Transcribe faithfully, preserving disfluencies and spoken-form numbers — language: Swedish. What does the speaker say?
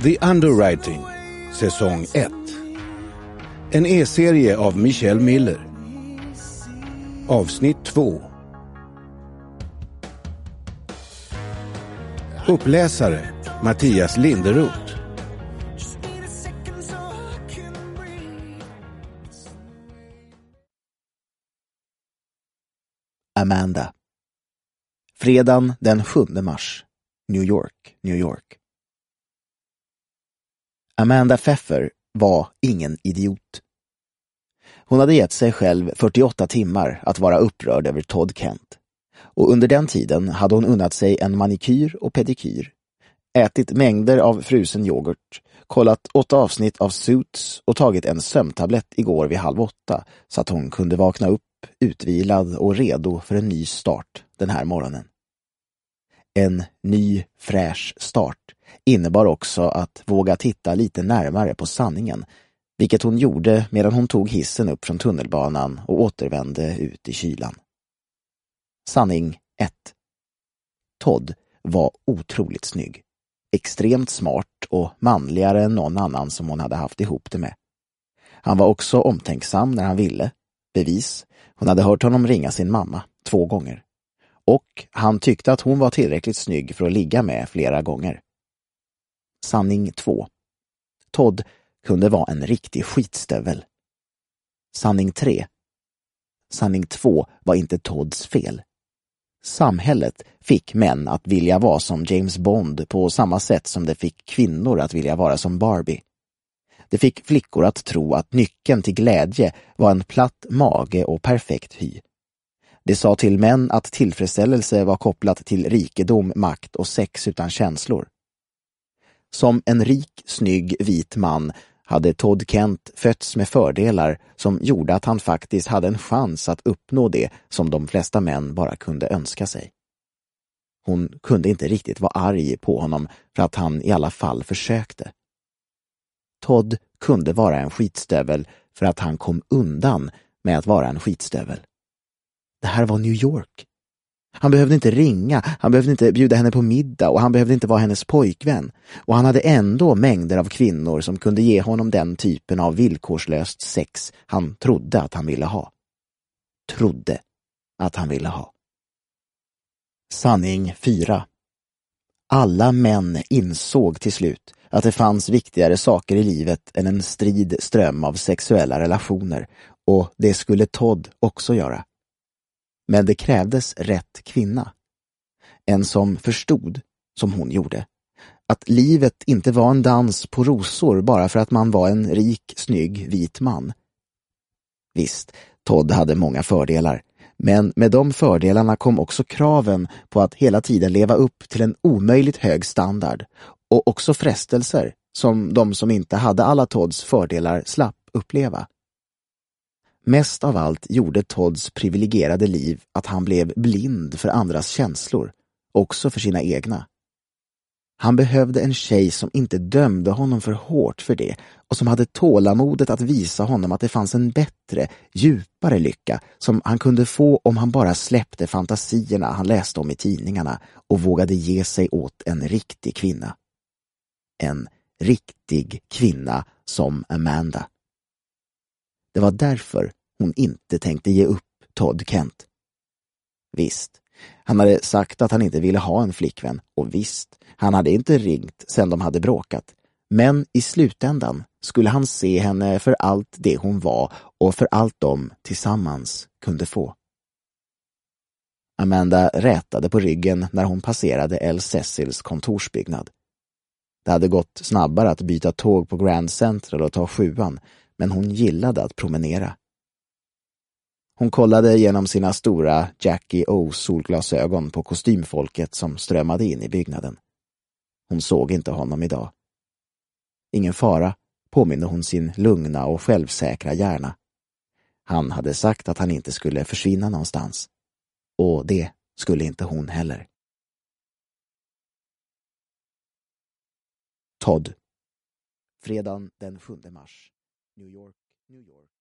The Underwriting, säsong ett. En e-serie av Michelle Miller. Avsnitt två. Uppläsare Mattias Linderoth. Amanda. Fredagen den sjunde mars. New York, New York. Amanda Pfeffer var ingen idiot. Hon hade gett sig själv fyrtioåtta timmar att vara upprörd över Todd Kent. Och under den tiden hade hon unnat sig en manikyr och pedikyr, ätit mängder av frusen yoghurt, kollat åtta avsnitt av Suits och tagit en sömntablett igår vid halv åtta så att hon kunde vakna upp utvilad och redo för en ny start den här morgonen. En ny, fräsch start innebar också att våga titta lite närmare på sanningen, vilket hon gjorde medan hon tog hissen upp från tunnelbanan och återvände ut i kylan. Sanning ett. Todd var otroligt snygg, extremt smart och manligare än någon annan som hon hade haft ihop det med. Han var också omtänksam när han ville. Bevis, hon hade hört honom ringa sin mamma två gånger. Och han tyckte att hon var tillräckligt snygg för att ligga med flera gånger. Sanning två. Todd kunde vara en riktig skitstövel. Sanning tre. Sanning två var inte Todds fel. Samhället fick män att vilja vara som James Bond på samma sätt som det fick kvinnor att vilja vara som Barbie. Det fick flickor att tro att nyckeln till glädje var en platt mage och perfekt hy. Det sa till män att tillfredsställelse var kopplat till rikedom, makt och sex utan känslor. Som en rik, snygg, vit man hade Todd Kent fötts med fördelar som gjorde att han faktiskt hade en chans att uppnå det som de flesta män bara kunde önska sig. Hon kunde inte riktigt vara arg på honom för att han i alla fall försökte. Todd kunde vara en skitstövel för att han kom undan med att vara en skitstövel. Det här var New York. Han behövde inte ringa, han behövde inte bjuda henne på middag och han behövde inte vara hennes pojkvän. Och han hade ändå mängder av kvinnor som kunde ge honom den typen av villkorslöst sex han trodde att han ville ha. Trodde att han ville ha. Sanning fyra. Alla män insåg till slut att det fanns viktigare saker i livet än en strid ström av sexuella relationer, och det skulle Todd också göra. Men det krävdes rätt kvinna. En som förstod, som hon gjorde, att livet inte var en dans på rosor bara för att man var en rik, snygg, vit man. Visst, Todd hade många fördelar, men med de fördelarna kom också kraven på att hela tiden leva upp till en omöjligt hög standard, och också frestelser som de som inte hade alla Todds fördelar slapp uppleva. Mest av allt gjorde Todds privilegierade liv att han blev blind för andras känslor, också för sina egna. Han behövde en tjej som inte dömde honom för hårt för det och som hade tålamodet att visa honom att det fanns en bättre, djupare lycka som han kunde få om han bara släppte fantasierna han läste om i tidningarna och vågade ge sig åt en riktig kvinna. En riktig kvinna som Amanda. Det var därför hon inte tänkte ge upp Todd Kent. Visst, han hade sagt att han inte ville ha en flickvän, och visst, han hade inte ringt sedan de hade bråkat. Men i slutändan skulle han se henne för allt det hon var och för allt de tillsammans kunde få. Amanda rätade på ryggen när hon passerade El Cecils kontorsbyggnad. Det hade gått snabbare att byta tåg på Grand Central och ta sjuan, men hon gillade att promenera. Hon kollade genom sina stora Jackie O-solglasögon på kostymfolket som strömmade in i byggnaden. Hon såg inte honom idag. Ingen fara, påminner hon sin lugna och självsäkra hjärna. Han hade sagt att han inte skulle försvinna någonstans. Och det skulle inte hon heller. Todd. Fredagen den sjunde mars. New York, New York.